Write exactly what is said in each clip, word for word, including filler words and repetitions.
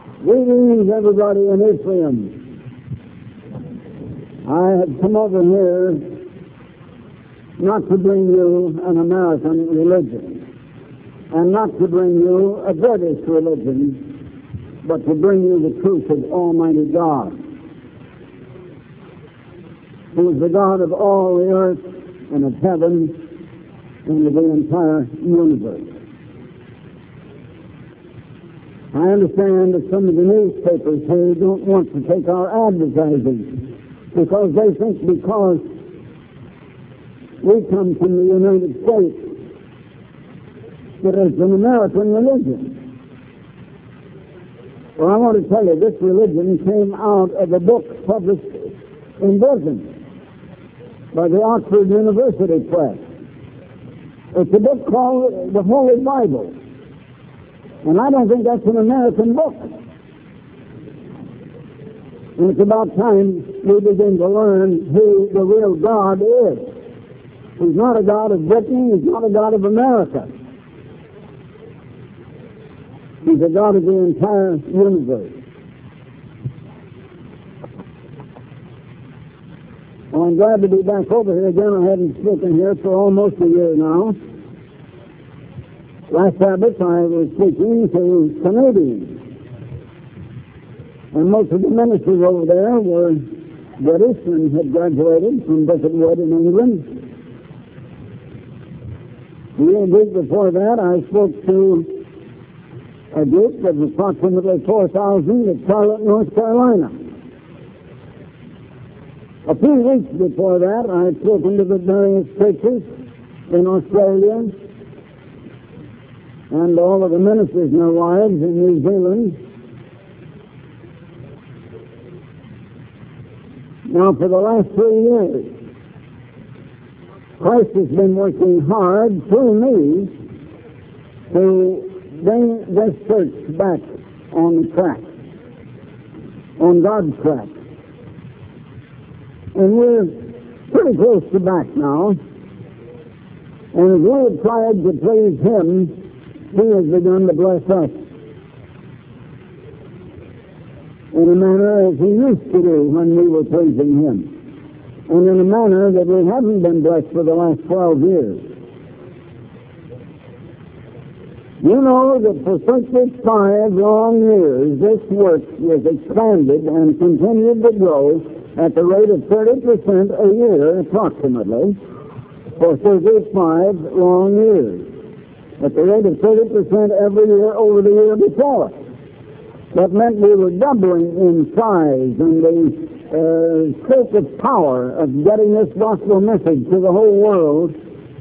Greetings, everybody in Ephraim. I have come over here not to bring you an American religion, and not to bring you a British religion, but to bring you the truth of Almighty God, who is the God of all the earth and of heaven and of the entire universe. I understand that some of the newspapers here don't want to take our advertising because they think because we come from the United States that it's an American religion. Well, I want to tell you, this religion came out of a book published in Britain by the Oxford University Press. It's a book called the Holy Bible. And I don't think that's an American book. And it's about time we begin to learn who the real God is. He's not a God of Britain. He's not a God of America. He's a God of the entire universe. Well, I'm glad to be back over here again. I haven't spoken here for almost a year now. Last Sabbath, I was speaking to Canadians. And most of the ministers over there were British and had graduated from Becketwood in England. The week before that, I spoke to a group of approximately four thousand at Charlotte, North Carolina. A few weeks before that, I had spoken to the various churches in Australia and all of the ministers and their wives in New Zealand. Now, for the last three years, Christ has been working hard through me to bring this church back on the track, on God's track. And we're pretty close to back now. And as we have tried to please Him, He has begun to bless us in a manner as He used to do when we were pleasing Him, and in a manner that we haven't been blessed for the last twelve years. You know that for fifty-five long years this work was expanded and continued to grow at the rate of thirty percent a year approximately for thirty-five long years. At the rate of thirty percent every year over the year before. That meant we were doubling in size and the uh, scope of power of getting this gospel message to the whole world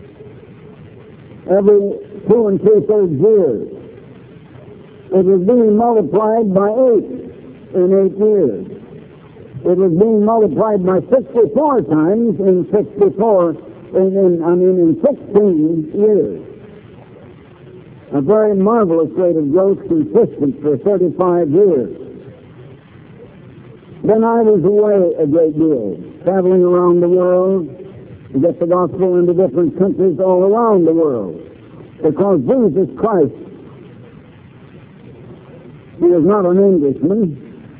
every two and three-thirds years. It was being multiplied by eight in eight years. It was being multiplied by sixty-four times in sixty-four, in, in, I mean in sixteen years. A very marvelous rate of growth, consistent for thirty-five years. Then I was away a great deal, traveling around the world to get the gospel into different countries all around the world. Because Jesus Christ, He is not an Englishman,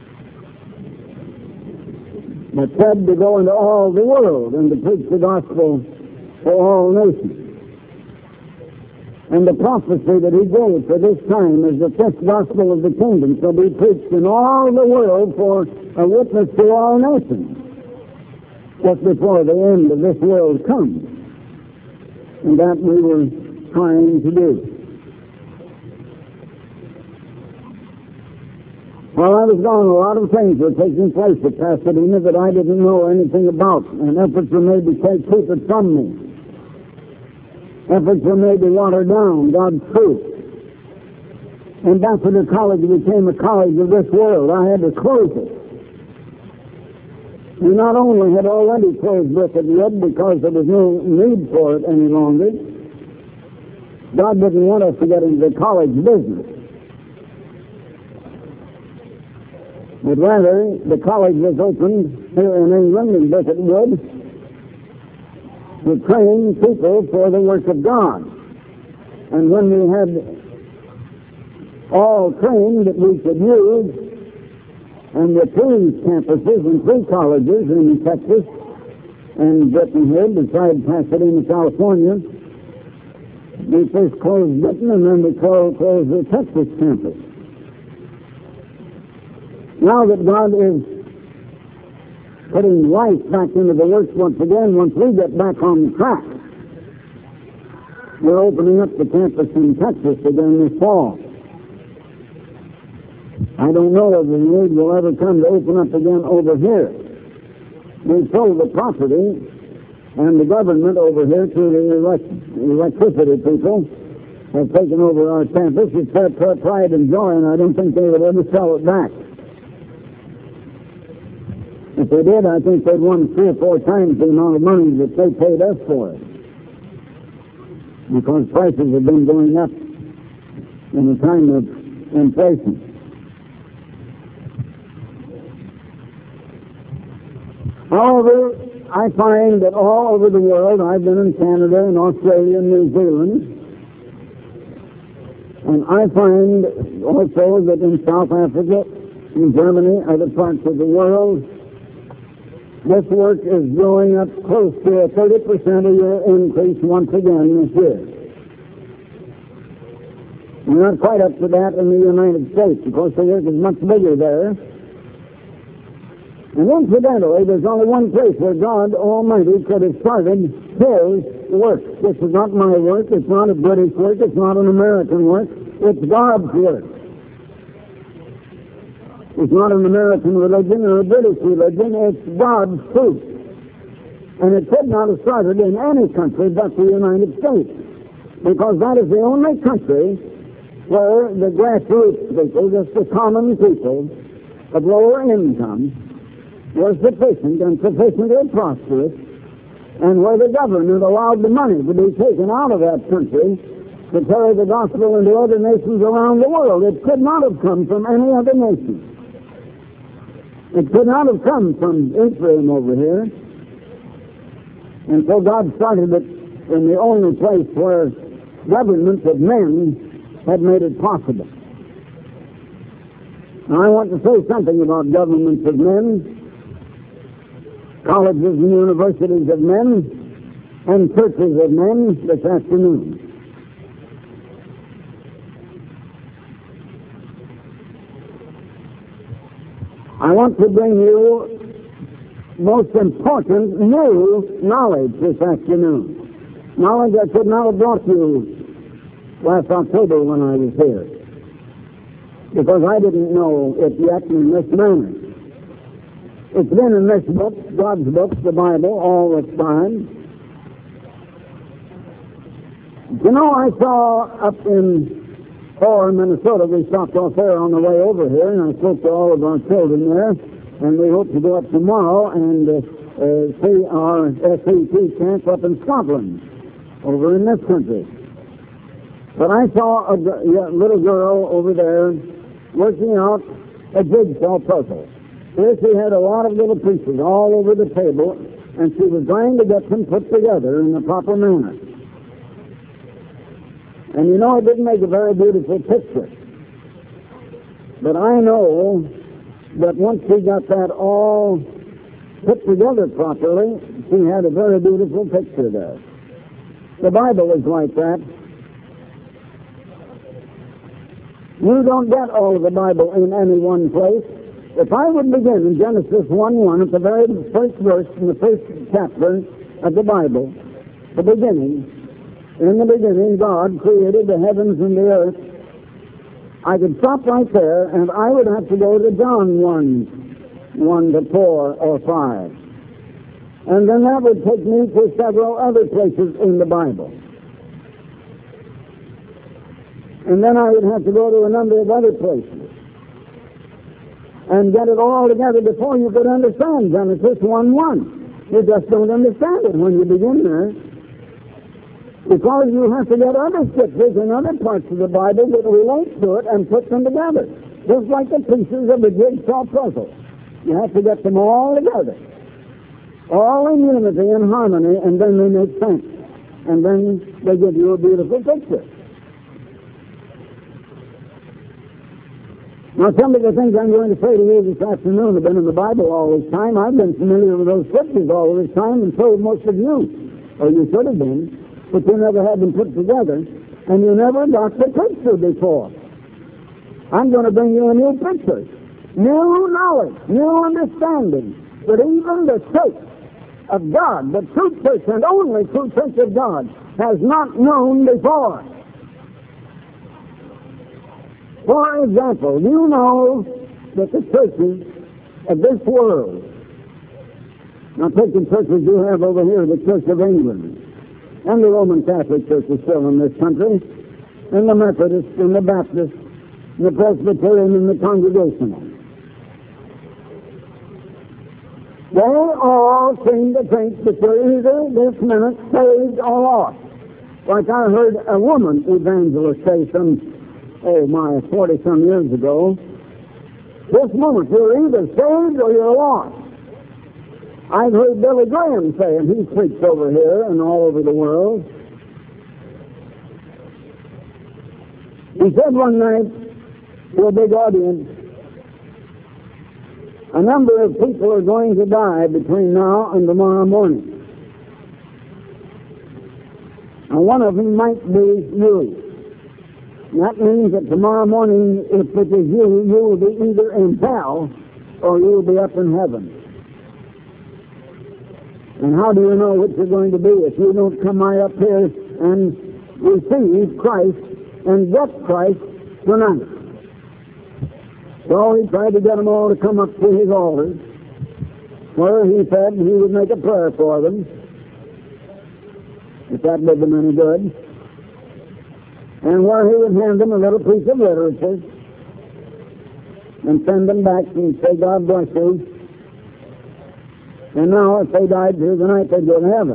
but said to go into all the world and to preach the gospel for all nations. And the prophecy that He gave for this time is that this gospel of the kingdom shall be preached in all the world for a witness to all nations, just before the end of this world comes. And that we were trying to do. While I was gone, a lot of things were taking place at Pasadena that I didn't know anything about, and efforts were made to take, keep it from me. Efforts were made to water down God's truth. Ambassador College became a college of this world. I had to close it. We not only had already closed Becketwood because there was no need for it any longer. God didn't want us to get into the college business. But rather, the college was opened here in England, in Becketwood, to train people for the work of God. And when we had all claimed that we could use, and the three campuses and three colleges in Texas and Britain here, besides Pasadena, California. We first closed Britain, and then we closed, closed the Texas campus. Now that God is putting life back into the works once again, once we get back on track, we're opening up the campus in Texas again this fall. I don't know if the need will ever come to open up again over here. We sold the property and the government over here to the elect electricity people have taken over our campus. It's their pride and joy, and I don't think they would ever sell it back. If they did, I think they'd won three or four times the amount of money that they paid us for it, because prices have been going up in a time of inflation. However, I find that all over the world, I've been in Canada and Australia and New Zealand, and I find also that in South Africa, in Germany, other parts of the world, this work is growing up close to a thirty percent a year increase once again this year. We're not quite up to that in the United States, because the work is much bigger there. And incidentally, there's only one place where God Almighty could have started His work. This is not my work, it's not a British work, it's not an American work, it's God's work. It's not an American religion or a British religion, it's God's truth. And it could not have started in any country but the United States, because that is the only country where the grassroots people, just the common people of lower income, were sufficient and sufficiently prosperous, and where the government allowed the money to be taken out of that country to carry the gospel into other nations around the world. It could not have come from any other nation. It could not have come from Israel over here. And so God started it in the only place where governments of men had made it possible. Now, I want to say something about governments of men, colleges and universities of men, and churches of men this afternoon. I want to bring you most important new knowledge this afternoon. Knowledge I could not have brought you last October when I was here, because I didn't know it yet in this manner. It's been in this book, God's book, the Bible, all this time. You know, I saw up in Orr, Minnesota, we stopped off there on the way over here, and I spoke to all of our children there, and we hope to go up tomorrow and uh, uh, see our S A T camp up in Scotland, over in this country. But I saw a g- little girl over there working out a jigsaw puzzle. Here she had a lot of little pieces all over the table, and she was trying to get them put together in the proper manner. And you know, it didn't make a very beautiful picture. But I know that once she got that all put together properly, she had a very beautiful picture there. The Bible is like that. You don't get all of the Bible in any one place. If I would begin in Genesis one one, at the very first verse in the first chapter of the Bible, the beginning, in the beginning God created the heavens and the earth, I could stop right there, and I would have to go to John one, one to four or five. And then that would take me to several other places in the Bible. And then I would have to go to a number of other places and get it all together before you could understand Genesis one one. You just don't understand it when you begin there, because you have to get other scriptures and other parts of the Bible that relate to it and put them together, just like the pieces of a jigsaw puzzle. You have to get them all together, all in unity and harmony, and then they make sense, and then they give you a beautiful picture. Now, some of the things I'm going to say to you this afternoon have been in the Bible all this time. I've been familiar with those scriptures all this time, and so have most of you. Or you should have been, but you never had them put together, and you never got the picture before. I'm going to bring you a new picture, new knowledge, new understanding, that even the church of God, the true church and only true church of God, has not known before. For example, you know that the churches of this world, now take the churches you have over here, the Church of England, and the Roman Catholic Church is still in this country, and the Methodist, and the Baptist, and the Presbyterian, and the Congregational. They all seem to think that they're either this minute saved or lost. Like I heard a woman evangelist say some, oh my, forty-some years ago, this moment you're either saved or you're lost. I've heard Billy Graham say, and he preached over here and all over the world. He said one night to a big audience, a number of people are going to die between now and tomorrow morning. And one of them might be you. That means that tomorrow morning, if it is you, you will be either in hell or you will be up in heaven. And how do you know what you're going to be if you don't come right up here and receive Christ and get Christ tonight? So he tried to get them all to come up to his altar, where he said he would make a prayer for them, if that did them any good, and where he would hand them a little piece of literature and send them back and say, God bless you. And now, if they died through the night, they'd go to heaven.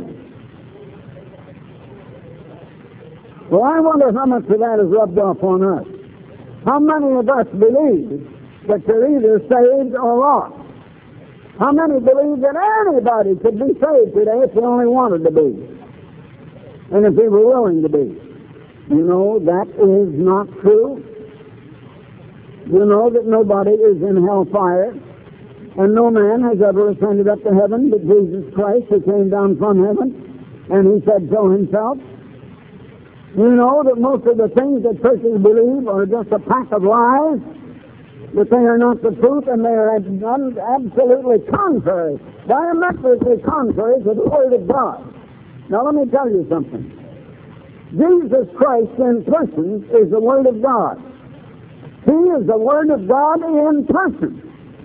Well, I wonder how much of that is rubbed off on us. How many of us believe that you're either saved or lost? How many believe that anybody could be saved today if they only wanted to be? And if they were willing to be? You know, that is not true. You know that nobody is in hellfire, and no man has ever ascended up to heaven but Jesus Christ, who came down from heaven, and he said so himself. You know that most of the things that churches believe are just a pack of lies, that they are not the truth, and they are absolutely contrary, diametrically contrary to the Word of God. Now let me tell you something. Jesus Christ in person is the Word of God. He is the Word of God in person.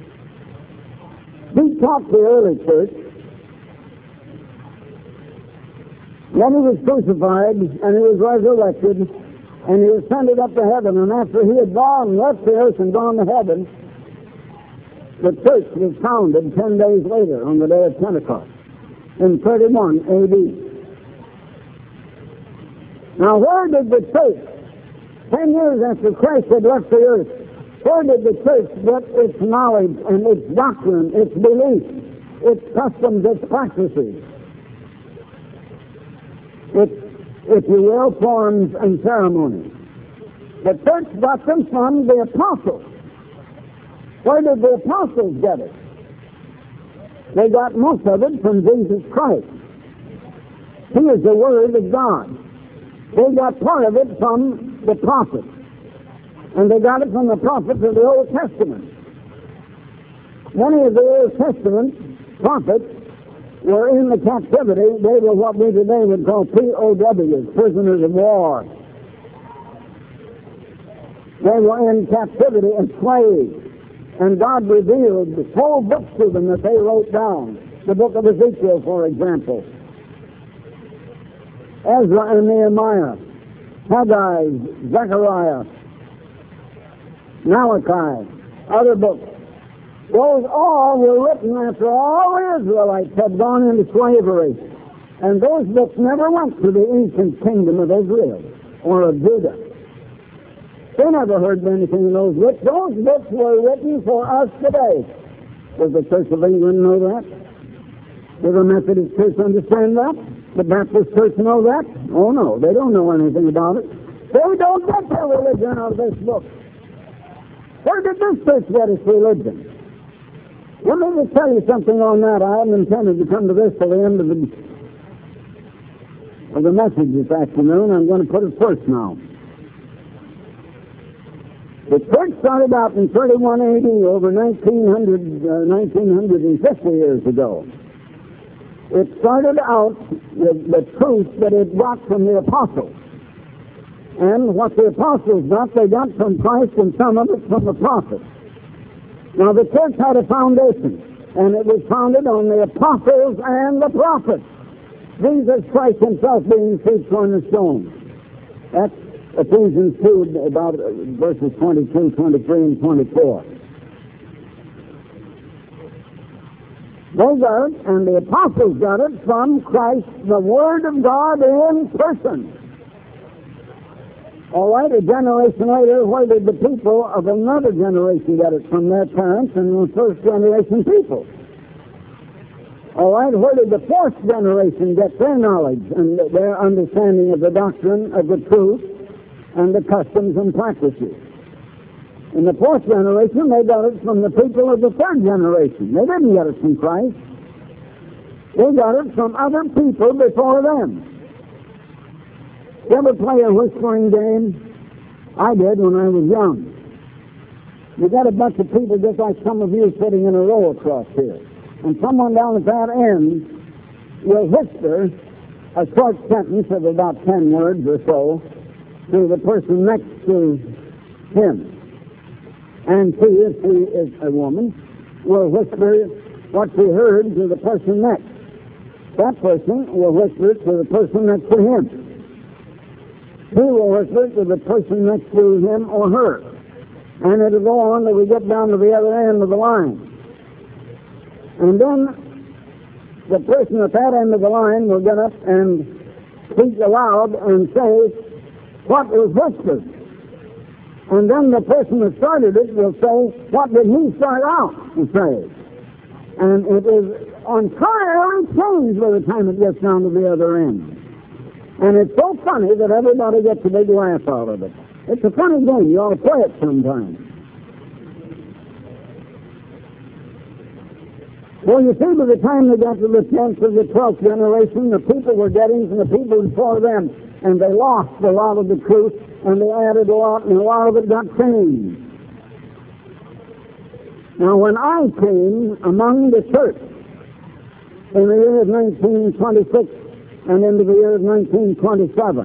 He taught the early church. Then he was crucified, and he was resurrected, and he ascended up to heaven. And after he had gone, left the earth and gone to heaven, the church was founded ten days later on the day of Pentecost, in thirty-one A D. Now, where did the church, ten years after Christ had left the earth, where did the church get its knowledge and its doctrine, its belief, its customs, its practices, its, if you will, forms and ceremonies? The church got them from the apostles. Where did the apostles get it? They got most of it from Jesus Christ. He is the Word of God. They got part of it from the prophets. And they got it from the prophets of the Old Testament. Many of the Old Testament prophets were in the captivity. They were what we today would call P O Ws, prisoners of war. They were in captivity and slaves. And God revealed the whole books to them that they wrote down. The book of Ezekiel, for example. Ezra and Nehemiah, Haggai, Zechariah, Malachi, other books. Those all were written after all the Israelites had gone into slavery. And those books never went to the ancient kingdom of Israel or of Judah. They never heard anything in those books. Those books were written for us today. Does the Church of England know that? Does the Methodist Church understand that? The Baptist Church know that? Oh no, they don't know anything about it. They don't get their religion out of this book. Where did this church get its religion? Let me just tell you something on that. I hadn't intended to come to this till the end of the, of the message this afternoon. I'm going to put it first now. The church started out in thirty-one A D, over nineteen hundred, uh, nineteen fifty years ago. It started out with the truth that it got from the apostles. And what the apostles got, they got from Christ, and some of it from the prophets. Now, the church had a foundation, and it was founded on the apostles and the prophets. Jesus Christ himself being the chief cornerstone. That's Ephesians two, about verses twenty-two, twenty-three, and twenty-four. They got it, and the apostles got it from Christ, the Word of God in person. All right, a generation later, where did the people of another generation get it? From their parents and the first generation people. All right, where did the fourth generation get their knowledge and their understanding of the doctrine of the truth and the customs and practices? In the fourth generation, they got it from the people of the third generation. They didn't get it from Christ. They got it from other people before them. You ever play a whispering game? I did when I was young. You got a bunch of people just like some of you sitting in a row across here. And someone down at that end will whisper a short sentence of about ten words or so to the person next to him. And she, if she is a woman, will whisper what she heard to the person next. That person will whisper it to the person next to him. He will whisper to the person next to him or her. And it'll go on till we get down to the other end of the line. And then the person at that end of the line will get up and speak aloud and say what was whispered. And then the person that started it will say, what did he start out to say? And it is entirely changed by the time it gets down to the other end. And it's so funny that everybody gets a big laugh out of it. It's a funny game. You ought to play it sometime. Well, you see, by the time they got to the tenth or the twelfth generation, the people were getting from the people before them, and they lost a lot of the truth, and they added a lot, and a lot of it got changed. Now, when I came among the church in the year of nineteen twenty-six, and into the year of nineteen twenty-seven,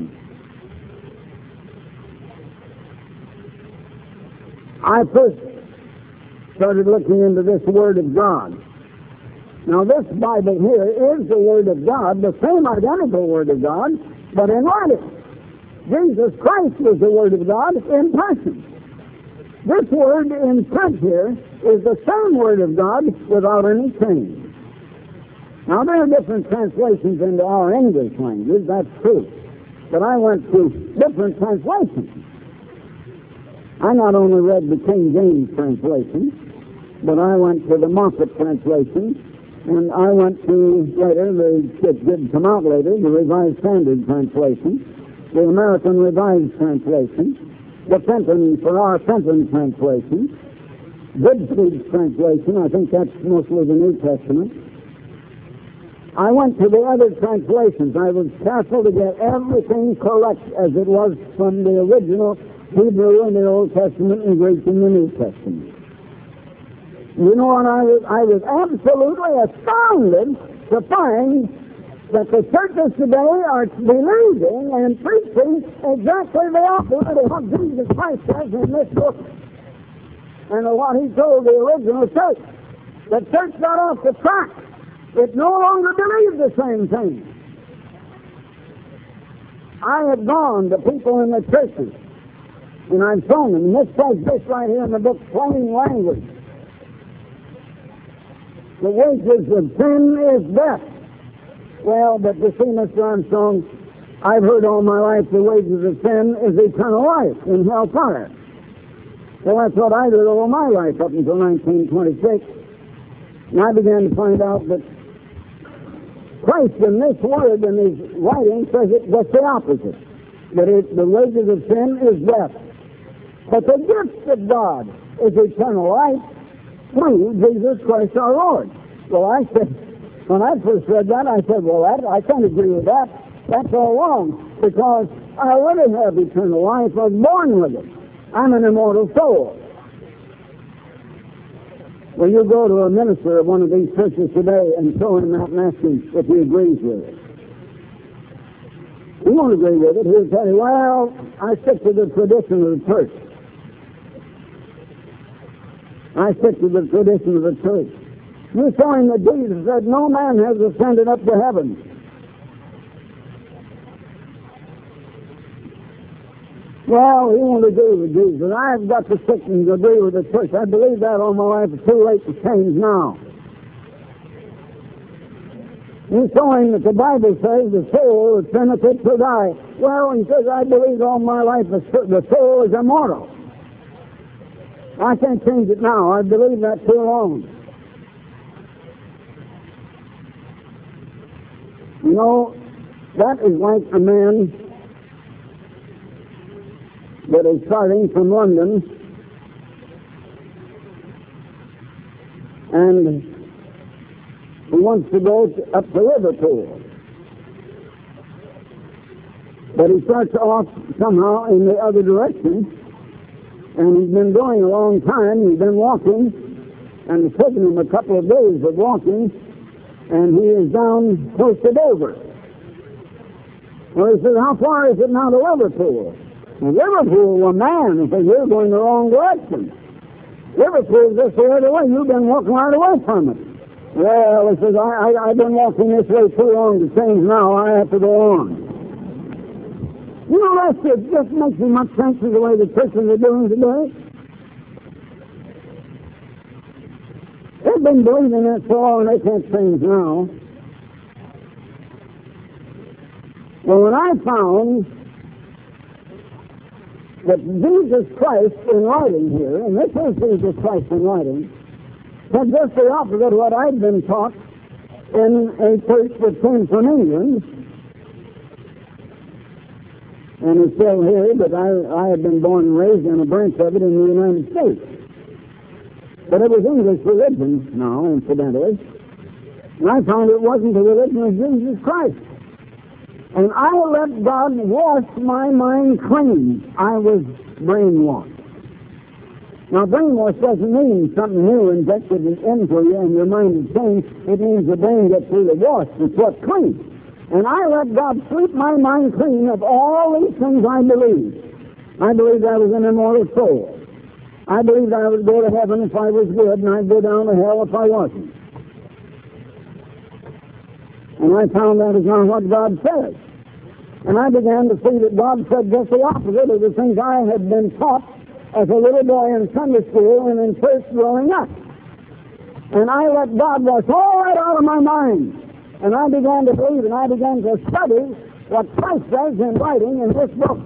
I first started looking into this Word of God. Now, this Bible here is the Word of God, the same identical Word of God, but in writing. Jesus Christ was the Word of God in person. This Word in print here is the same Word of God without any change. Now, there are different translations into our English language, that's true. But I went to different translations. I not only read the King James translation, but I went to the Moffat translation, and I went to, later, the, it did come out later, the Revised Standard translation, the American Revised translation, the Fenton, for our Fenton translation, Goodspeed's translation, I think that's mostly the New Testament. I went to the other translations. I was careful to get everything correct as it was from the original Hebrew in the Old Testament and Greek in the New Testament. You know what? I was, I was absolutely astounded to find that the churches today are believing and preaching exactly the opposite of what Jesus Christ says in this book and of what he told the original church. The church got off the track. It no longer believed the same thing. I had gone to people in the churches, and I've shown them, and this says this right here in the book, plain language. The wages of sin is death. Well, but you see, Mister Armstrong, I've heard all my life the wages of sin is eternal life in hellfire. So that's what I did all my life up until nineteen twenty-six. And I began to find out that Christ in this word in his writing says it just the opposite. That it, the wages of sin is death. But the gift of God is eternal life through Jesus Christ our Lord. Well, I said, when I first read that, I said, well, that, I can't agree with that. That's all wrong, because I already have eternal life. I was born with it. I'm an immortal soul. Well, you go to a minister of one of these churches today and throw him out and ask him if he agrees with it. He won't agree with it. He'll tell you, well, I stick to the tradition of the church. I stick to the tradition of the church. You show him that Jesus said, no man has ascended up to heaven. Well, he won't agree with Jesus. I've got to stick and agree with the church. I believe that all my life. It's too late to change now. You show him that the Bible says the soul is finite to die. Well, he says, I believe all my life the soul is immortal. I can't change it now. I believe that too long. You know, that is like a man that is starting from London and he wants to go to, up to Liverpool. But he starts off somehow in the other direction, and he's been going a long time. He's been walking, and it's taken him a couple of days of walking, and he is down close to Dover. Well, he says, how far is it now to Liverpool? Well, Liverpool, well, man, he says, you're going the wrong direction. Liverpool's just the other way. You've been walking right away from it. Well, he says, I, I, I've been walking this way too long to change now. I have to go on. You know, that just, just makes me much sense of the way the Christians are doing today. They've been believing that so long they can't change now. Well, when I found that Jesus Christ in writing here, and this is Jesus Christ in writing, said just the opposite of what I'd been taught in a church that came from England, and it's still here, but I, I had been born and raised in a branch of it in the United States. But it was English religion now, incidentally, and I found it wasn't the religion of Jesus Christ. And I let God wash my mind clean. I was brainwashed. Now, brainwash doesn't mean something new injected into you and your mind is changed. It means the brain gets really washed. It's what's clean. And I let God sweep my mind clean of all these things I believed. I believed I was an immortal soul. I believed I would go to heaven if I was good, and I'd go down to hell if I wasn't. And I found that is not what God says. And I began to see that God said just the opposite of the things I had been taught as a little boy in Sunday school and in church growing up. And I let God wash all that out of my mind. And I began to believe, and I began to study what Christ says in writing in this book.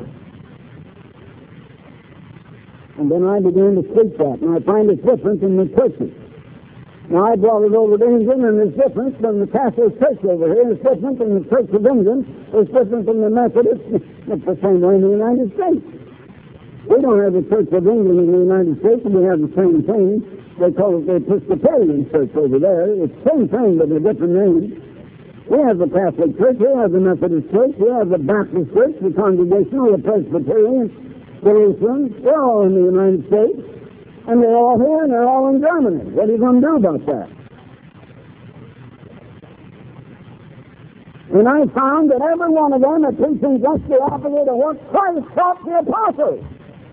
And then I began to speak that, and I find it's different in the churches. Now, I brought it over to England, and it's different from the Catholic Church over here. It's different from the Church of England. It's different from the Methodist. It's the same way in the United States. We don't have the Church of England in the United States, and we have the same thing. They call it the Episcopalian Church over there. It's the same thing, but a different name. We have the Catholic Church, we have the Methodist Church, we have the Baptist Church, the Congregational, the Presbyterian, the Lutheran. They're all in the United States. And they're all here, and they're all in Germany. What are you going to do about that? And I found that every one of them are preaching just the opposite of what Christ taught the apostles.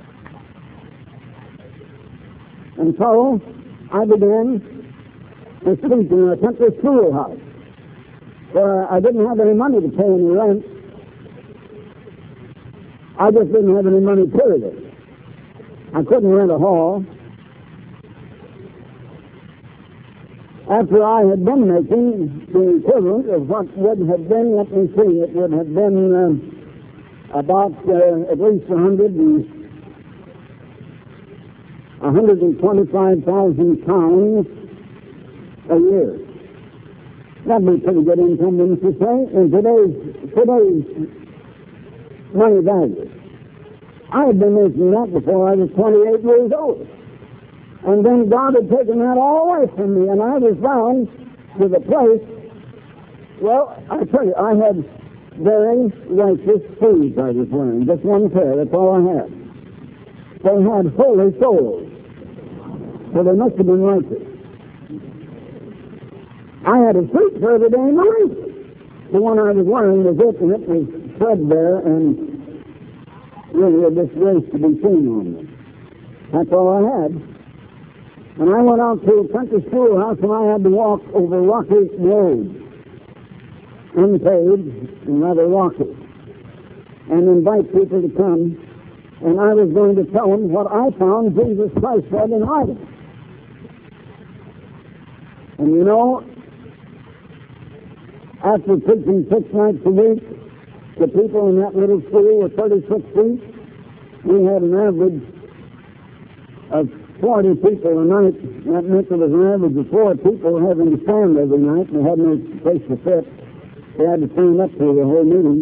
And so, I began to speak in a country schoolhouse, where I didn't have any money to pay any rent. I just didn't have any money, period. I couldn't rent a hall. After I had been making the equivalent of what would have been, let me see, it would have been uh, about uh, at least one hundred and one hundred and twenty-five thousand pounds a year. That'd be pretty good income, wouldn't you say? In today's today's money value. I had been making that before I was twenty-eight years old. And then God had taken that all away from me, and I was bound to the place. Well, I tell you, I had very righteous shoes I was wearing, just one pair, that's all I had. They had holy soles, so they must have been righteous. I had a suit for every day in my life. The one I was wearing was it, and it was threadbare and really a disgrace to be seen on me. That's all I had. And I went out to a country schoolhouse, and I had to walk over rocky roads, unpaved and rather rocky, and invite people to come, and I was going to tell them what I found Jesus Christ said in writing. And you know, after preaching six nights a week, the people in that little school were thirty-six feet. We had an average of forty people a night. That meant there was an average of four people having to stand every night. They had no place to sit. They had to stand up through the whole meeting.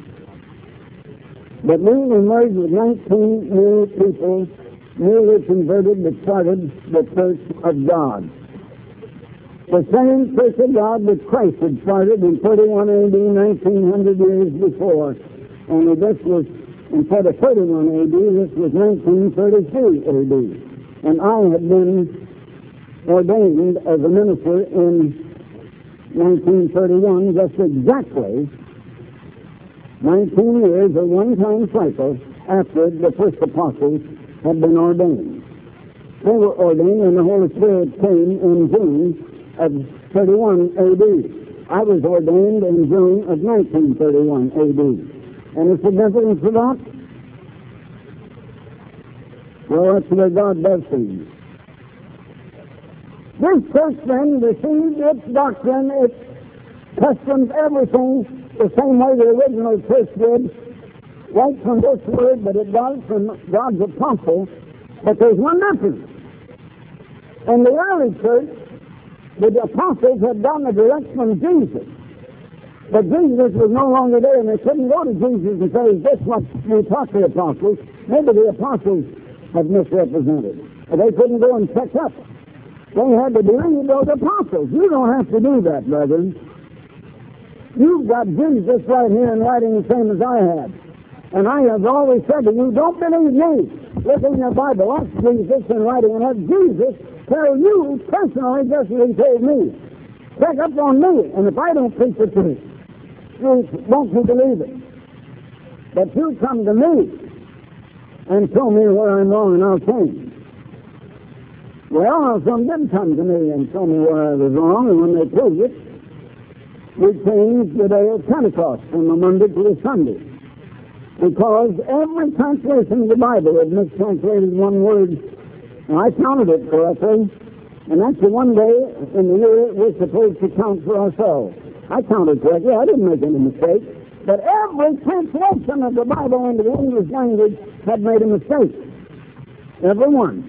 But we emerged with nineteen new people, newly converted, that started the Church of God. The same Church of God that Christ had started in thirty-one A D, nineteen hundred years before. Only this was, instead of thirty-one A D, this was nineteen thirty-three A D. And I had been ordained as a minister in nineteen thirty-one, just exactly nineteen years, a one-time cycle, after the first apostles had been ordained. They were ordained and the Holy Spirit came in June of thirty-one A D. I was ordained in June of nineteen thirty-one A D. And the significance of that? Well, that's where God does things. This church then received its doctrine, its customs, everything the same way the original church did, right from this word, but it does from God's apostle. But there's one difference. In the early church, the apostles had done the direct from Jesus. But Jesus was no longer there, and they couldn't go to Jesus and say, this what we taught the apostles. Maybe the apostles have misrepresented. But they couldn't go and check up. They had to believe those apostles. You don't have to do that, brethren. You've got Jesus right here in writing the same as I have. And I have always said to you, don't believe me. Look in your Bible. Ask Jesus in writing, and let Jesus tell you personally just as he told me. Check up on me, and if I don't preach the truth, you won't you believe it. But you come to me and show me where I'm wrong, and I'll change. Well, some did come to me and show me where I was wrong, and when they proved it, we changed the day of Pentecost from a Monday to a Sunday. Because every translation of the Bible had mistranslated one word. And I counted it correctly, and that's the one day in the year we're supposed to count for ourselves. I counted correctly. I didn't make any mistake. But every translation of the Bible into the English language had made a mistake. Every one.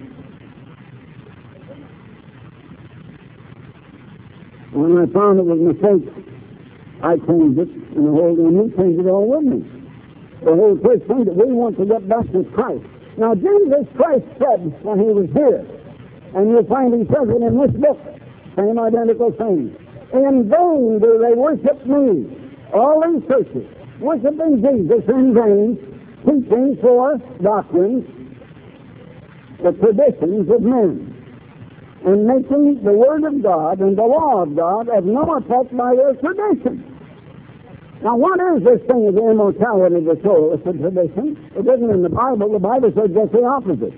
When I found it was a mistake, I changed it, and the whole and he changed it all with me. The whole church changed it. We want to get back to Christ. Now, Jesus Christ said when he was here, and you'll find he says it in this book, same identical thing. In vain do they worship me. All these churches, worshiping Jesus in vain, teaching for doctrines, the traditions of men, and making the Word of God and the law of God of no effect by their tradition. Now, what is this thing of the immortality of the soul? It's a tradition. It isn't in the Bible. The Bible says just the opposite.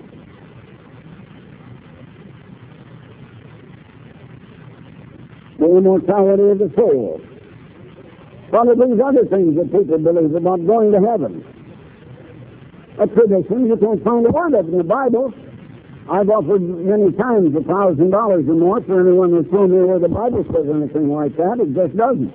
The immortality of the soul. What are these other things that people believe about going to heaven? A tradition. You can't find a word of it in the Bible. I've offered many times a thousand dollars or more for anyone who's told me where the Bible says anything like that. It just doesn't.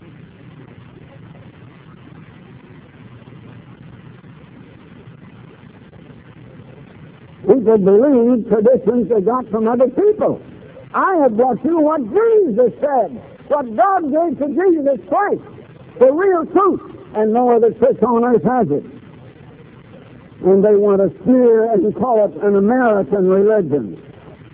People believe traditions they got from other people. I have brought you what Jesus said, what God gave to Jesus Christ, the real truth, and no other church on earth has it. And they want to sneer and call it an American religion.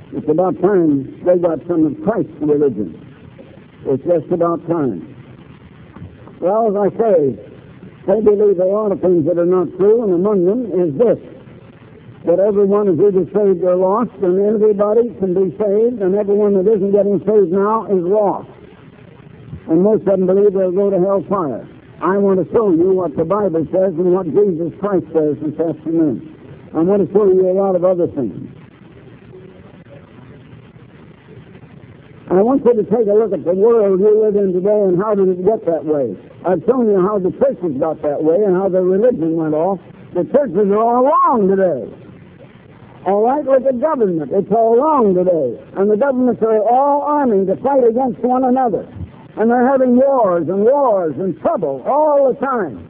It's about time they got some of Christ's religion. It's just about time. Well, as I say, they believe a lot of things that are not true, and among them is this, that everyone is either saved or lost, and everybody can be saved, and everyone that isn't getting saved now is lost. And most of them believe they'll go to hellfire. I want to show you what the Bible says and what Jesus Christ says this afternoon. I want to show you a lot of other things. I want you to take a look at the world we live in today and how did it get that way. I've shown you how the churches got that way and how the religion went off. The churches are all wrong today. All right with the government, it's all wrong today. And the governments are all arming to fight against one another. And they're having wars and wars and trouble all the time.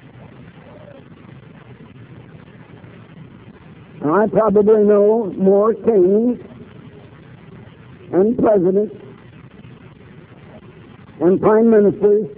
Now, I probably know more kings and presidents and prime ministers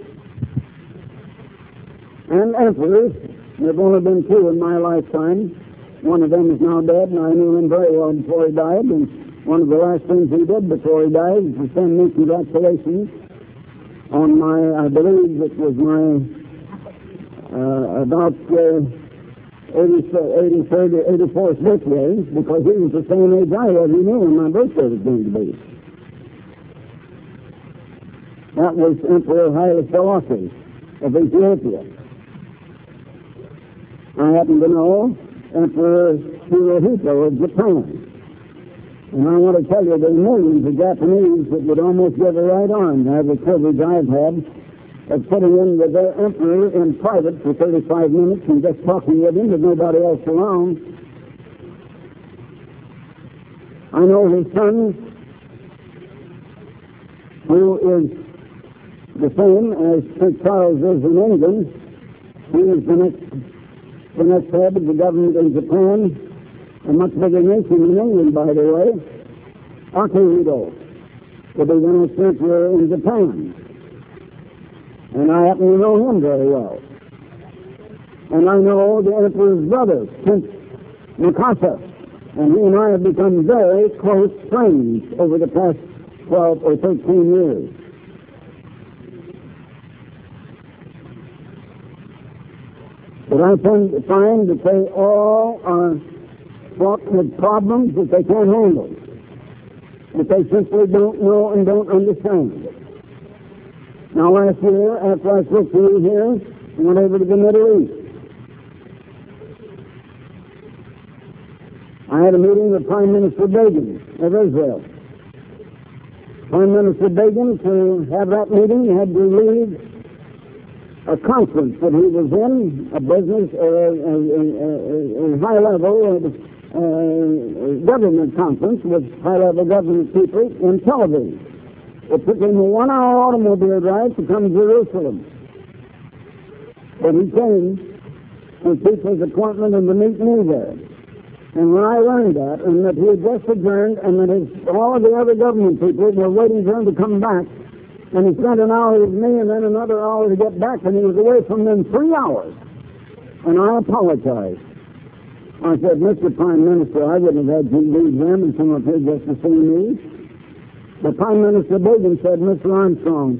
and emperors. There have only been two in my lifetime. One of them is now dead, and I knew him very well before he died. And one of the last things he did before he died was to send me congratulations on my, I believe it was my uh, about uh, eighty-third or eighty-fourth birthday, because he was the same age I was. He knew when my birthday was going to be. That was Emperor Haile Selassie of Ethiopia. I happen to know Emperor Hirohito of Japan. And I want to tell you, there are millions of Japanese that would almost give a right arm to have the privilege I've had of sitting in with their emperor in private for thirty-five minutes and just talking with him with nobody else around. I know his son, who is the same as Saint Charles is in England. He is the next, the next head of the government in Japan. A much bigger nation in England, by the way. Akihito will be the next emperor in Japan. And I happen to know him very well. And I know the emperor's brother, Prince Mikasa. And he and I have become very close friends over the past twelve or thirteen years. But I find, find that they all are fraught with problems that they can't handle, that they simply don't know and don't understand. Now, last year, after I spoke to you here, I went over to the Middle East. I had a meeting with Prime Minister Begin of Israel. Prime Minister Begin, to have that meeting, had to leave a conference that he was in, a business, a, a, a, a high-level uh, government conference with high-level government people in Tel Aviv. It took him a one-hour automobile drive to come to Jerusalem. But he came to keep his appointment and to meet me there. And when I learned that, and that he had just adjourned, and that his, all of the other government people were waiting for him to come back, and he spent an hour with me and then another hour to get back, and he was away from them three hours. And I apologized. I said, Mister Prime Minister, I wouldn't have had you leave them and come up here just to see me. The Prime Minister Begin said, Mister Armstrong,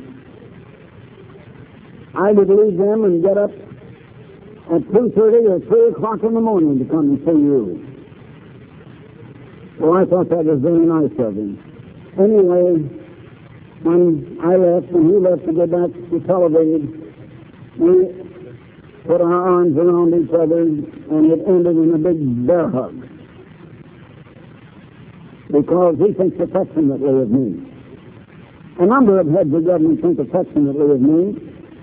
I would leave them and get up at two thirty or three o'clock in the morning to come and see you. Well, I thought that was very nice of him. Anyway, when I left and he left to go back to Tel Aviv, we put our arms around each other, and it ended in a big bear hug. Because he thinks affectionately of me. A number of heads of government think affectionately of me.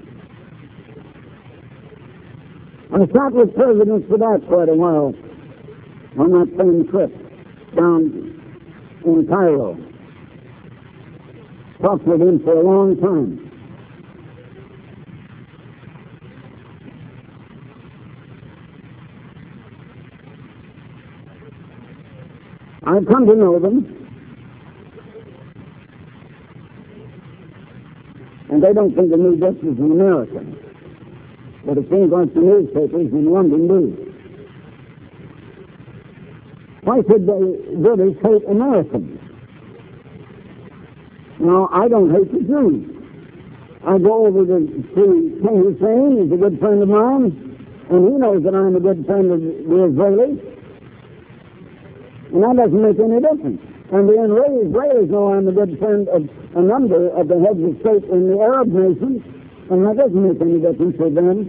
I sat with presidents for that quite a while on that same trip down in Cairo. Talked with him for a long time. I've come to know them, and they don't think of me just as an American, but it seems like the newspapers in London do. Why should the British hate Americans? No, I don't hate the Jews. I go over to see King Hussein. He's a good friend of mine, and he knows that I'm a good friend of the Israelis. And that doesn't make any difference. And the Israelis know I'm a good friend of a number of the heads of state in the Arab nations, and that doesn't make any difference for them.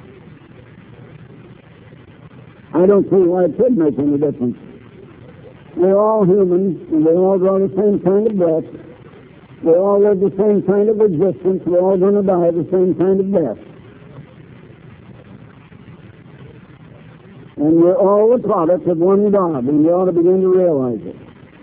I don't see why it should make any difference. We're all human, and we all draw the same kind of breath. We all live the same kind of existence. We're all going to die the same kind of death. And we're all the product of one God, and we ought to begin to realize it.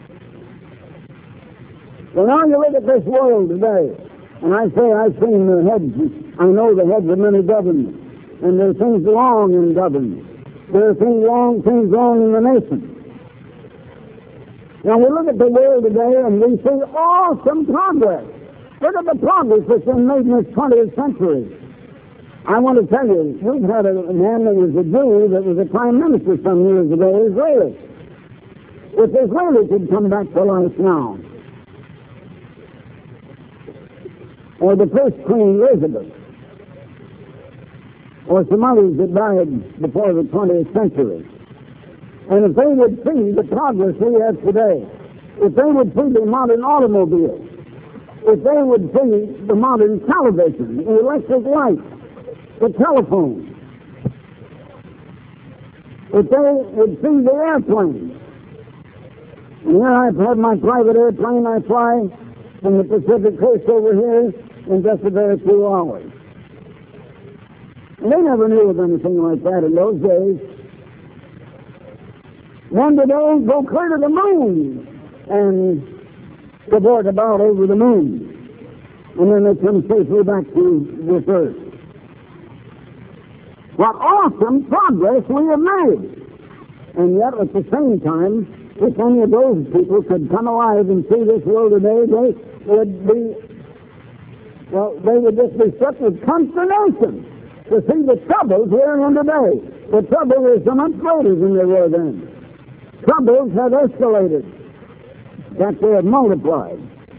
So now you look at this world today, and I say I've seen the heads, I know the heads of many governments, and there are things wrong in government. There are things wrong, things wrong in the nation. Now we look at the world today and we see awesome progress. Look at the progress that's been made in this twentieth century. I want to tell you, we've had a man that was a Jew that was a prime minister some years ago, Israeli. If Israeli could come back to life now, or the first Queen Elizabeth, or some others that died before the twentieth century, and if they would see the progress we have today, if they would see the modern automobile, if they would see the modern television, the electric light, the telephone, if they would see the airplane. And here I've had my private airplane. I fly from the Pacific coast over here in just a very few hours. And they never knew of anything like that in those days. Then today, go clear to the moon and cavort about over the moon. And then they come safely back to this earth. What awesome progress we have made! And yet, at the same time, if any of those people could come alive and see this world today, they would be, well, they would just be struck with consternation to see the troubles we're in today. The trouble is so much greater than they were then. Troubles have escalated, that they have multiplied.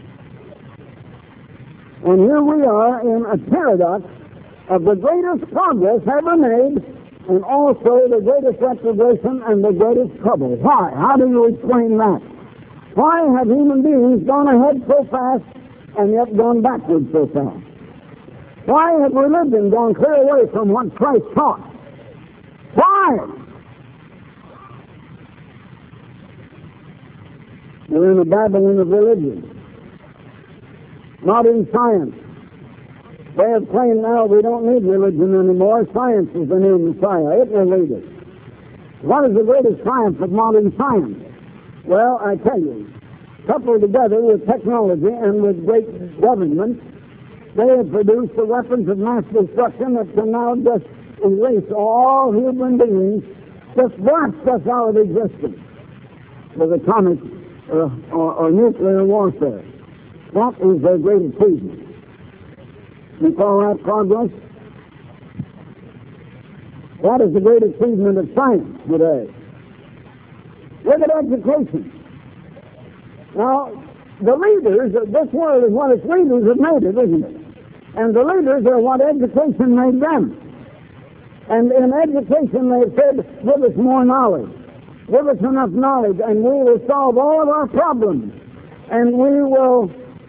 And here we are in a paradox of the greatest progress ever made, and also the greatest retrogression and the greatest trouble. Why? How do you explain that? Why have human beings gone ahead so fast and yet gone backwards so fast? Why have religion gone clear away from what Christ taught? Why? We're in a Babylon of religion. Modern science. They have claimed now we don't need religion anymore. Science is the new Messiah. It will lead us. What is the greatest triumph of modern science? Well, I tell you, coupled together with technology and with great government, they have produced the weapons of mass destruction that can now just erase all human beings, just blast us out of existence with atomic or, or, or nuclear warfare. That is their great achievement. You call that progress? That is the great achievement of science today. Look at education. Now, the leaders of this world is what its leaders have made it, isn't it? And the leaders are what education made them. And in education they've said, give us more knowledge. Give us enough knowledge and we will solve all of our problems. And we will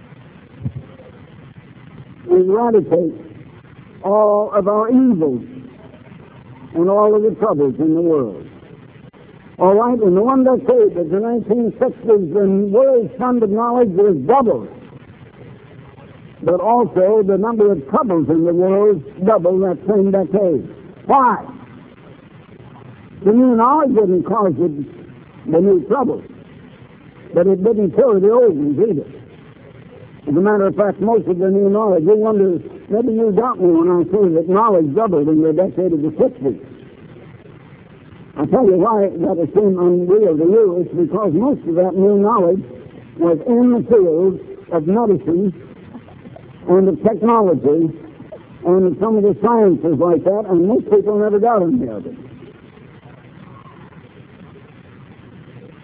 eradicate all of our evils and all of the troubles in the world. All right, in the one decade of the nineteen sixties, the world's fund of knowledge was doubled. But also the number of troubles in the world doubled that same decade. Why? The new knowledge didn't cause the, the new troubles, but it didn't cure the old ones either. As a matter of fact, most of the new knowledge, you wonder, maybe you got me when I say that knowledge doubled in the decade of the sixties. I'll tell you why that would seem unreal to you. It's because most of that new knowledge was in the field of medicine and of technology and of some of the sciences like that, and most people never got any of it.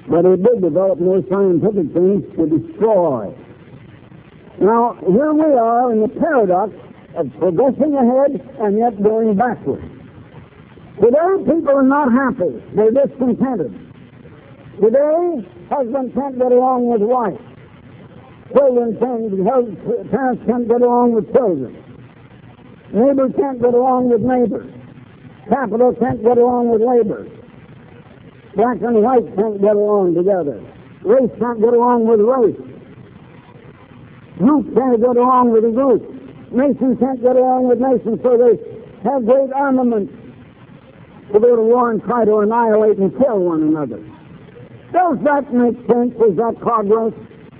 But he did develop more scientific things to destroy. Now, here we are in the paradox of progressing ahead and yet going backward. Today, people are not happy. They're discontented. Today, husband can't get along with wife. Children can't, parents can't get along with children. Neighbors can't get along with neighbors. Capital can't get along with labor. Black and white can't get along together. Race can't get along with race. Group can't get along with a group. Nation can't get along with nation, so they have great armaments to go to war and try to annihilate and kill one another. Does that make sense? Is that progress?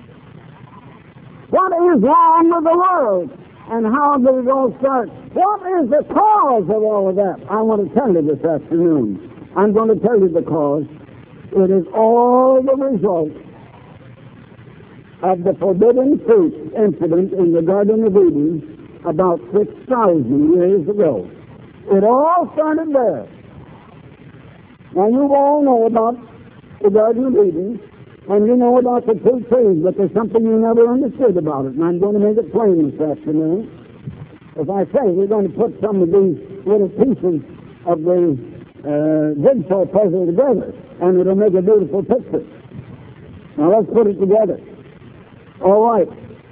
What is wrong with the world? And how did it all start? What is the cause of all of that? I want to tell you this afternoon. I'm going to tell you the cause. It is all the result of the forbidden fruit incident in the Garden of Eden about six thousand years ago. It all started there. Now, you all know about the Garden of Eden, and you know about the two trees, but there's something you never understood about it, and I'm going to make it plain this afternoon. As I say, we're going to put some of these little pieces of the uh, jigsaw puzzle together, and it'll make a beautiful picture. Now, let's put it together. All right.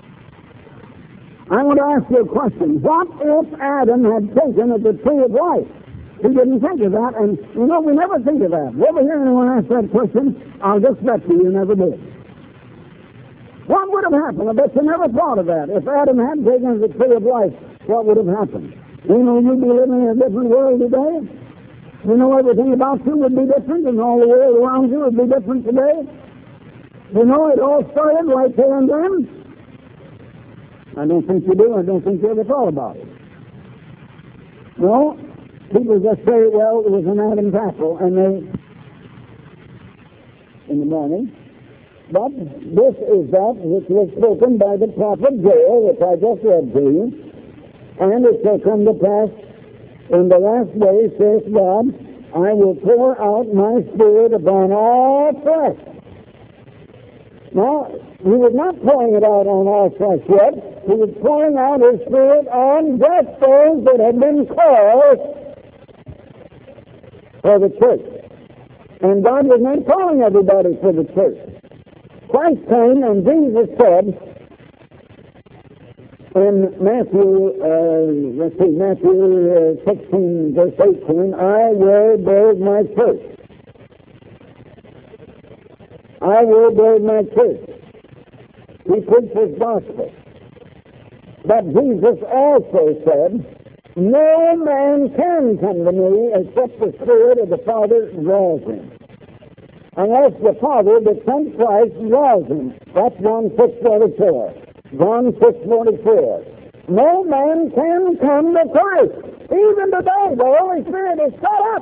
I want to ask you a question. What if Adam had taken of the tree of life? He didn't think of that, and you know, we never think of that. You ever hear anyone ask that question? I'll just bet you you never did. What would have happened? I bet you never thought of that. If Adam had taken the tree of life, what would have happened? You know, you'd be living in a different world today. You know, everything about you would be different, and all the world around you would be different today. You know, it all started right there and then. I don't think you do. I don't think you ever thought about it. No, people just say, well, it was an Adam's apple, and they, in the morning. But this is that which was spoken by the prophet Joel, which I just read to you. And it shall come to pass in the last days, saith God, I will pour out my spirit upon all flesh. Now, he was not pouring it out on all flesh yet. He was pouring out his spirit on just those that had been called for the church. And God was not calling everybody for the church. Christ came and Jesus said in Matthew, uh, let's see, Matthew uh, sixteen, verse eighteen, I will build my church. I will build my church. He preached his gospel. But Jesus also said, no man can come to me except the Spirit of the Father draws him. Unless the Father that sent Christ draws him. That's John six forty-four. John six forty-four. No man can come to Christ. Even today, the Holy Spirit is shut up.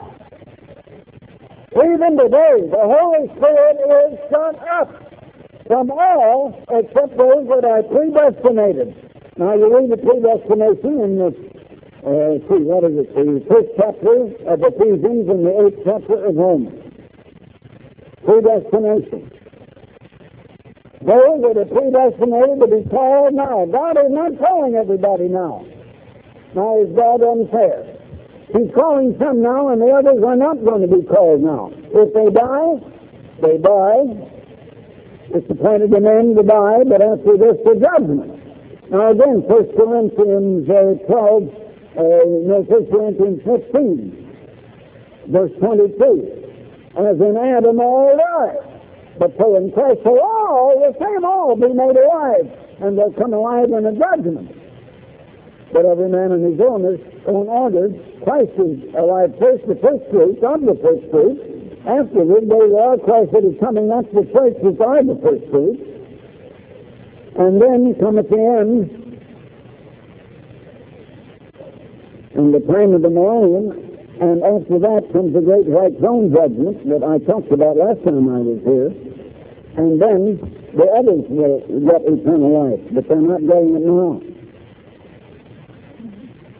Even today, the Holy Spirit is shut up from all except those that are predestinated. Now, you read the predestination in the, uh, see, what is it, the first chapter of Ephesians and the eighth chapter of Romans. Predestination. Those that are predestinated to be called now. God is not calling everybody now. Now, is God unfair? He's calling some now, and the others are not going to be called now. If they die, they die. It's appointed to men to die, but after this, the judgment. Now again, First Corinthians uh, twelve, uh, no, First Corinthians fifteen, verse twenty-two. As in Adam all die, but so in Christ shall all, the same all, be made alive, and they'll come alive in the judgment. But every man in his own, own order, Christ is alive first, the first fruits of the first fruits. Afterward, they are Christ that is coming, that's the church which are the first fruits. And then come at the end, in the time of the millennium, and after that comes the great white throne judgment that I talked about last time I was here. And then the others will get eternal life, but they're not getting it now.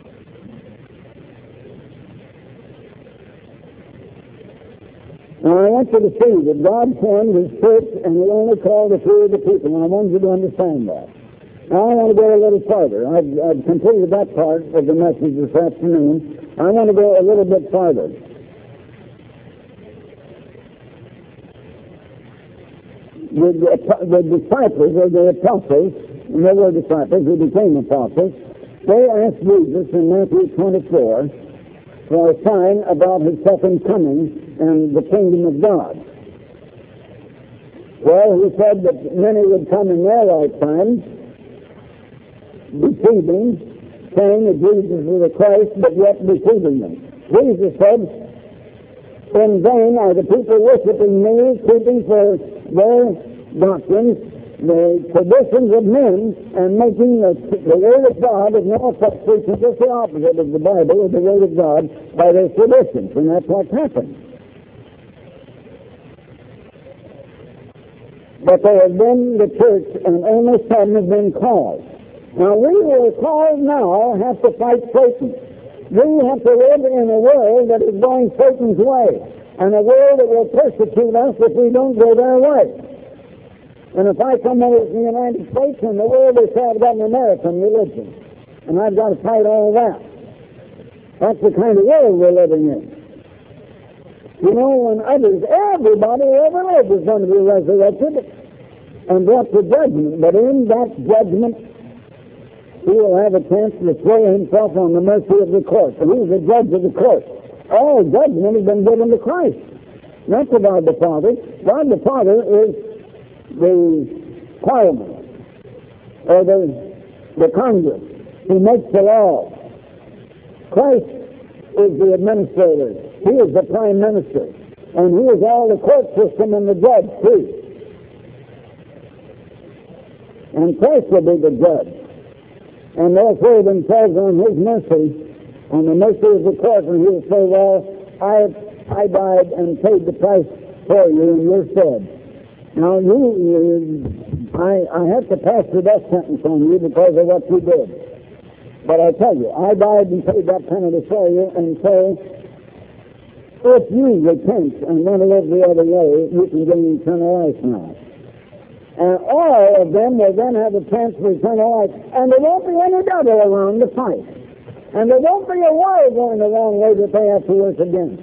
Now, I want you to see that God formed His church and He only called a few of the people, and I want you to understand that. Now, I want to go a little farther. I've, I've completed that part of the message this afternoon. I want to go a little bit farther. The, the, the disciples, or the apostles, and they were disciples who became apostles, they asked Jesus in Matthew twenty-four for a sign about His second coming and the kingdom of God. Well, He said that many would come in their lifetime, deceiving, saying that Jesus is the Christ, but yet deceiving them. Jesus said, in vain are the people worshiping me, keeping for their doctrines the traditions of men, and making the, the Word of God of no effect, preaching just the opposite of the Bible, of the Word of God, by their traditions. And that's what's happened. But they have been the church, and only some have been called. Now, we who are called now have to fight Satan. We have to live in a world that is going Satan's way, and a world that will persecute us if we don't go their way. And if I come over to the United States and the world is said I've got an American religion, and I've got to fight all that. That's the kind of world we're living in. You know, when others, everybody who ever lived is going to be resurrected and brought to judgment. But in that judgment, he will have a chance to throw himself on the mercy of the court. And he's the judge of the court. All judgment has been given to Christ, not to God the Father. God the Father is the Parliament, or the, the Congress, who makes the law. Christ is the administrator. He is the Prime Minister. And He is all the court system and the judge, too. And Christ will be the judge. And they'll throw themselves on His mercy, on the mercy of the court, and He'll say, well, I, I died and paid the price for you in your stead. Now, you, you I, I have to pass the death sentence on you because of what you did. But I tell you, I died and paid that penalty for you, and so if you repent and want to live the other way, you can gain eternal life now. And all of them will then have a chance for eternal life, and there won't be any devil around to fight. And there won't be a world going the wrong way that they have to work against.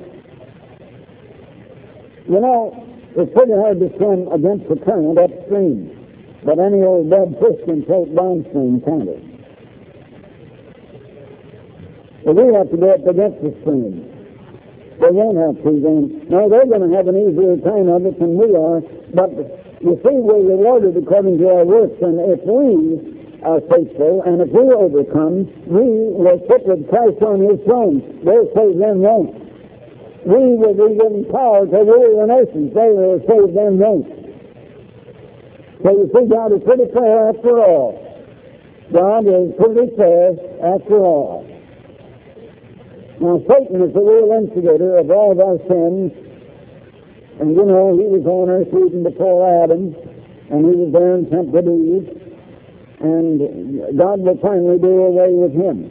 You know, it's pretty hard to swim against the current upstream, but any old dead fish can float downstream, can't it? But we have to go up against the stream. They won't have to then. No, they're going to have an easier time of it than we are, but you see, we're rewarded according to our works, and if we are faithful, and if we overcome, we will sit with Christ on His throne. They'll say, them won't. We will be given power to rule the nations. They will save them won't. So you see, God is pretty fair after all. God is pretty fair after all. Now, Satan is the real instigator of all of our sins. And you know, he was on earth even before Adam, and he was there and tempted Eve. And God will finally do away with him.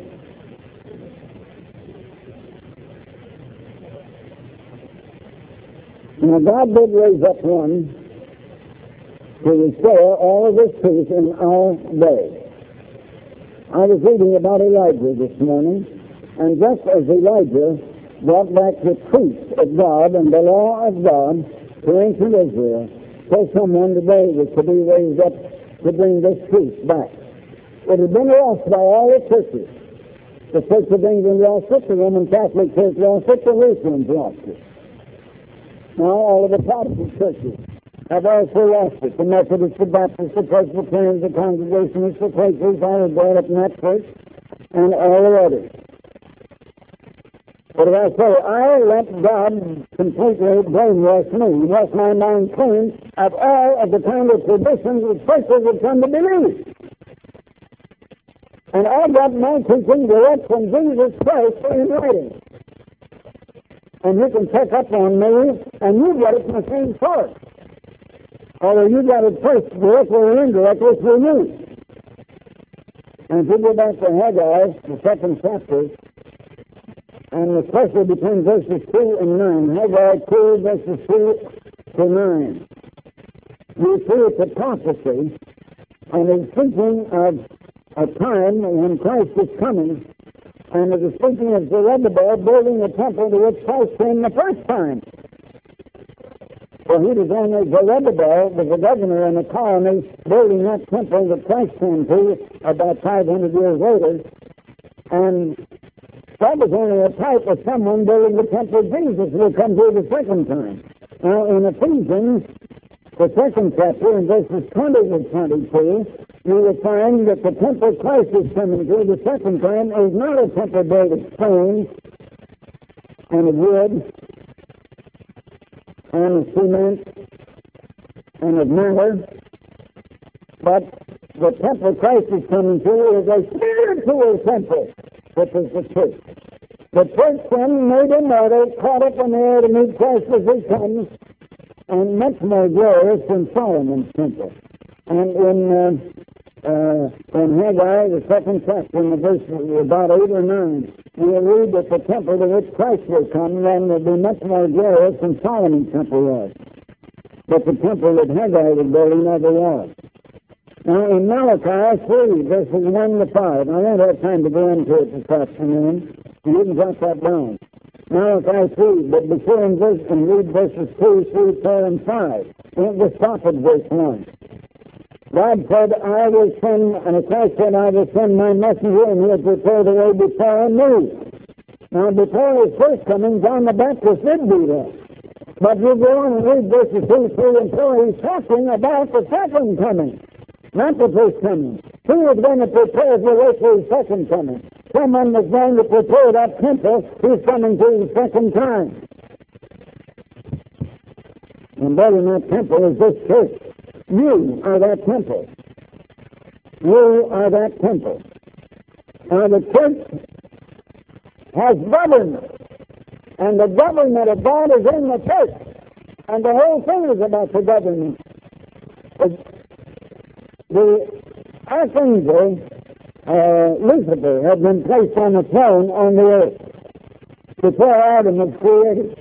Now, God did raise up one to restore all of this truth in our day. I was reading about Elijah this morning, and just as Elijah brought back the truth of God and the law of God to ancient Israel, so someone today was to be raised up to bring this truth back. It had been lost by all the churches. The Church of England lost it, the Roman Catholic Church lost it, the Lutherans lost it. Now all of the Protestant churches have also lost it. The Methodists, the Baptists, the Presbyterians, the Congregationalists, the Quakers, all are brought up in that church, and all the others. But as I say, I let God completely brainwash me, wash my mind clean of all of the kind of traditions that churches have come to believe. And I got my teaching direct from Jesus Christ in writing. And you can pick up on me, and you get it from the same source. Although you got it first, directly or indirectly, through me. And if you go back to Haggai, the second chapter, and especially between verses two and nine, Haggai two, verses two to nine. You see it's a prophecy, and it's speaking of a time when Christ is coming, and it is speaking of Zerubbabel building the temple to which Christ came the first time. For he was only Zerubbabel, was the governor in the colony, building that temple that Christ came to about five hundred years later, and that was only a type of someone building the temple Jesus will come to the second time. Now, in Ephesians, the second chapter, in verses twenty to twenty-two, you will find that the temple Christ is coming to the second time is not a temple built of stone and of wood and of cement and of mortar, but the temple Christ is coming to is a spiritual temple, which is the church. The church then made immortal, caught up in the air to meet Christ as he comes, and much more glorious than Solomon's temple. And in uh, uh, in Haggai, the second chapter, in the verse about eight or nine, we will read that the temple to which Christ will come then will be much more glorious than Solomon's temple was. But the temple that Haggai was building never was. Now, in Malachi three, verses one to five, I don't have time to go into it this afternoon. You didn't jot that down. Malachi three, but before in verse, and read verses two, three, four, and five. Don't just stop at verse one. God said, I will send, and Christ said, I will send my messenger, and he'll prepare the way before me. Now, before his first coming, John the Baptist did do that. But you go on and read verses two, three, and four, he's talking about the second coming, not the first coming. He was going to prepare the way for his second coming. Someone was going to prepare that temple, he's coming to the second time. And building that temple is this church. You are that temple. You are that temple. Now the church has government, and the government of God is in the church, and the whole thing is about the government. The archangel uh, Lucifer had been placed on a throne on the earth before Adam was created.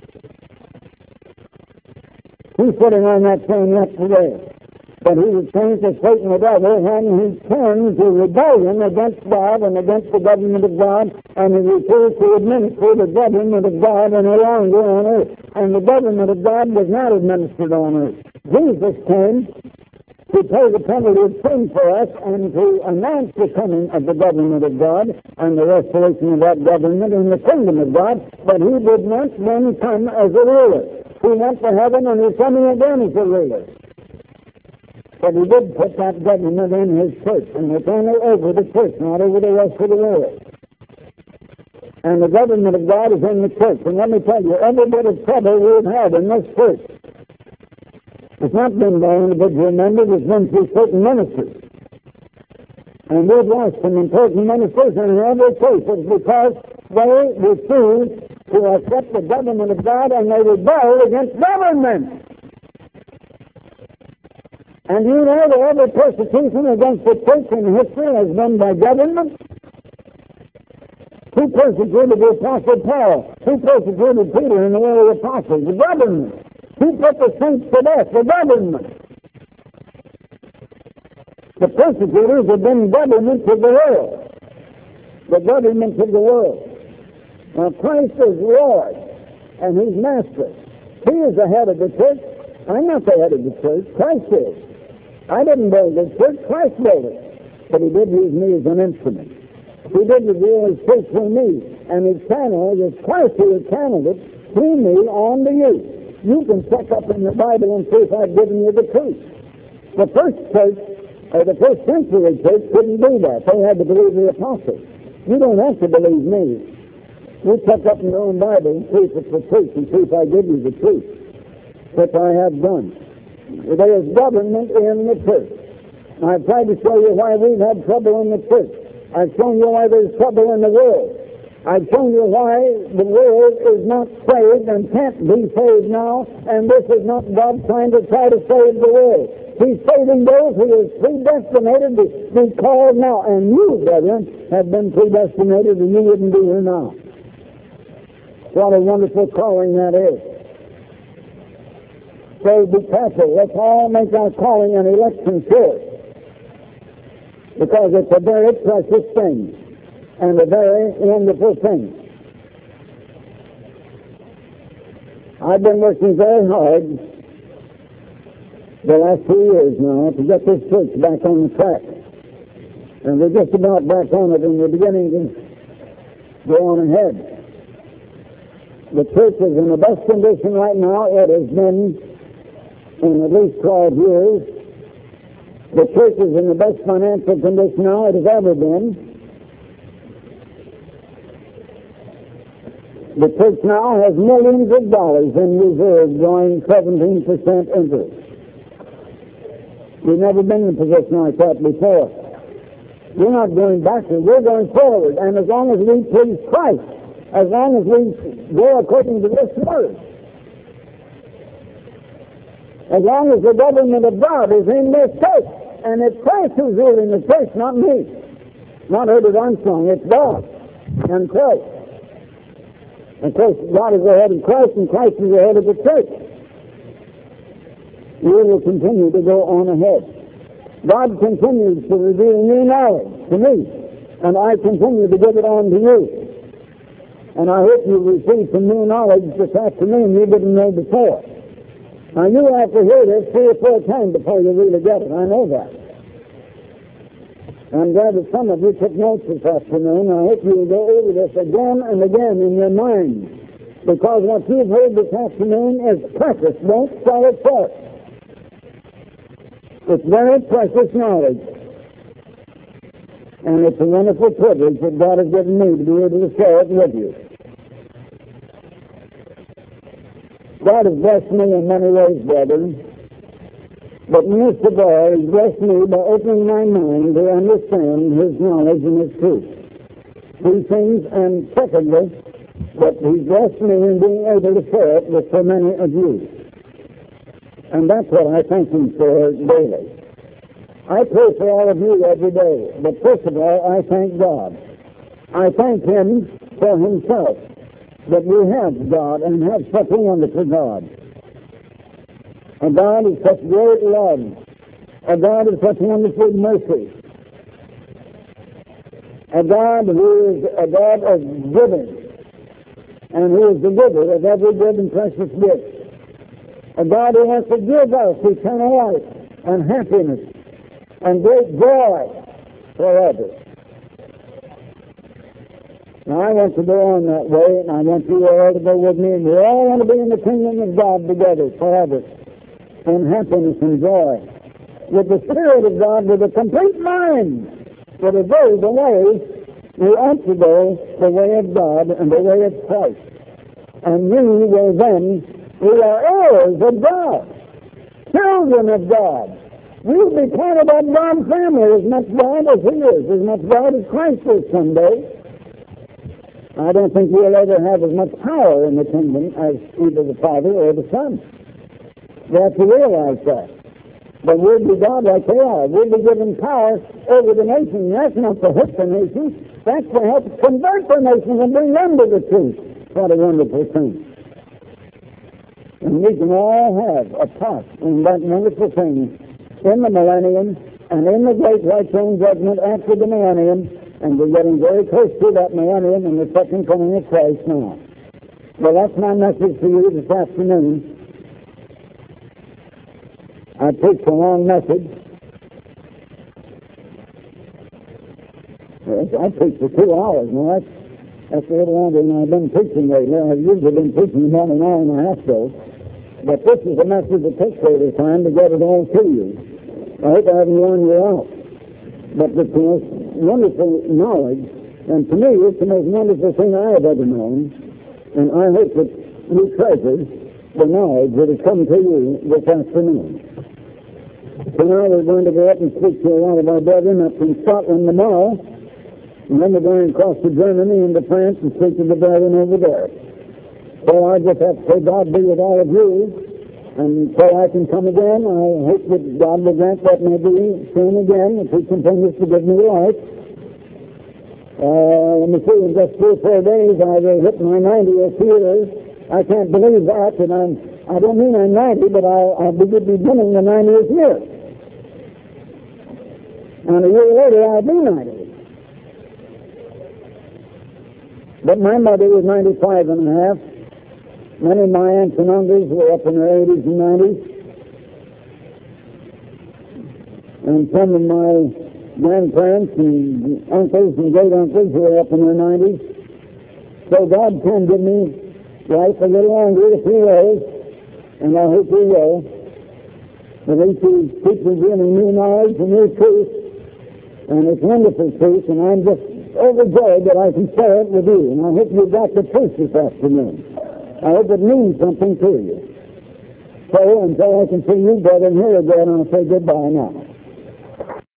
He's sitting on that throne yet today. But he was changed to Satan the devil, and he turned to rebellion against God and against the government of God, and he refused to administer the government of God any longer on earth. And the government of God was not administered on earth. Jesus came to pay the penalty of sin for us and to announce the coming of the government of God and the restoration of that government in the kingdom of God, but he did not then come as a ruler. He went to heaven, and he's coming again as a ruler. But he did put that government in his church, and it's only over the church, not over the rest of the world. And the government of God is in the church. And let me tell you, every bit of trouble we've had in this church, it's not been by individual members, it's been through certain ministers. And we've lost some important ministers, and in every case it's because they refuse to accept the government of God, and they rebel against government. And you know that every persecution against the church in history has been by government. Who persecuted the Apostle Paul? Who persecuted Peter in the way of the apostles? The government. Who put the saints to death? The government. The persecutors have been governments of the world. The governments of the world. Now Christ is Lord, and He's Master. He is the head of the church. I'm not the head of the church. Christ is. I didn't build this church, Christ built it. But He did use me as an instrument. He did reveal His truth through me, and He channeled, it's Christ who has channeled it through me on to you. You can check up in the Bible and see if I've given you the truth. The first church, or the first century church, couldn't do that. They had to believe the apostles. You don't have to believe me. You check up in your own Bible and see if it's the truth, and see if I give you the truth, which I have done. There is government in the church. I've tried to show you why we've had trouble in the church. I've shown you why there's trouble in the world. I've shown you why the world is not saved and can't be saved now, and this is not God trying to try to save the world. He's saving those who are predestinated to be called now. And you, brethren, have been predestinated, and you wouldn't be here now. What a wonderful calling that is. So be careful. Let's all make our calling and election sure, because it's a very precious thing and a very wonderful thing. I've been working very hard the last two years now to get this church back on the track. And we're just about back on it, and we're beginning to go on ahead. The church is in the best condition right now it has been in at least twelve years. The church is in the best financial condition now it has ever been. The church now has millions of dollars in reserve, drawing seventeen percent interest. We've never been in a position like that before. We're not going backward, we're going forward. And as long as we please Christ, as long as we go according to this word, as long as the government of God is in this church, and it's Christ who's ruling the church, not me, not Herbert Armstrong, it's God and Christ. Of course, God is the head of Christ, and Christ is the head of the church. We will continue to go on ahead. God continues to reveal new knowledge to me, and I continue to give it on to you. And I hope you receive some new knowledge this afternoon you didn't know before. Now, you have to hear this three or four times before you really get it. I know that. I'm glad that some of you took notes this afternoon. I hope you'll go over this again and again in your mind, because what you've heard this afternoon is precious. Don't sell it short. It's very precious knowledge, and it's a wonderful privilege that God has given me to be able to share it with you. God has blessed me in many ways, brethren. But most of all, He's blessed me by opening my mind to understand His knowledge and His truth. Two things, and secondly, that He's blessed me in being able to share it with so many of you. And that's what I thank Him for daily. I pray for all of you every day, but first of all, I thank God. I thank Him for Himself, that we have God and have such a wonderful God. A God of such great love, a God of such wonderful mercy, a God who is a God of giving, and who is the giver of every good and precious gift. A God who wants to give us eternal life and happiness and great joy forever. Now, I want to go on that way, and I want you all to go with me, and we all want to be in the kingdom of God together forever, in happiness and joy, with the Spirit of God, with a complete mind, that will go the way we ought to go, the way of God and the way of Christ. And we will then, we are heirs of God, children of God. We'll be part of that God family, as much God as He is, as much God as Christ is someday. I don't think we'll ever have as much power in the kingdom as either the Father or the Son. We have to realize that. But we'll be God like they are. We'll be given power over the nation. That's not to hurt the nation. That's to help convert the nation and bring them to the truth. What a wonderful thing. And we can all have a part in that wonderful thing in the millennium and in the great white throne judgment after the millennium. And we're getting very close to that millennium and the second coming of Christ now. Well, that's my message to you this afternoon. I preached a long message. Yes, I preached for two hours. Now, that's, that's a little longer than I've been preaching lately. I've usually been preaching about an hour and a half ago. But this is a message that takes a little time to get it all to you. I hope I haven't worn you out. But it's the most wonderful knowledge, and to me, it's the most wonderful thing I have ever known. And I hope that you treasure the knowledge that has come to you this afternoon. So now we're going to go up and speak to a lot of our brethren up in Scotland tomorrow, and then we're going across to Germany and to France and speak to the brethren over there. So I just have to say God be with all of you, and so I can come again. I hope that God will grant that maybe soon again, if He continues to give me life. Uh, let me see, in just three or four days I've hit my ninetieth year. I can't believe that, and I'm, I don't mean I'm ninety, but I'll, I'll be beginning the ninetieth year. And a year later I'll be ninety. But my mother was ninety-five and a half. Many of my aunts and uncles were up in their eighties and nineties. And some of my grandparents and uncles and great-uncles were up in their nineties. So God can give me life a little longer if He wills, and I hope He will. At least He teaches me new knowledge and new truth, and it's wonderful truth, and I'm just overjoyed that I can share it with you. And I hope you got the truth this afternoon. I hope it means something to you. So until I can see you, brother, and here again, I'll say goodbye now.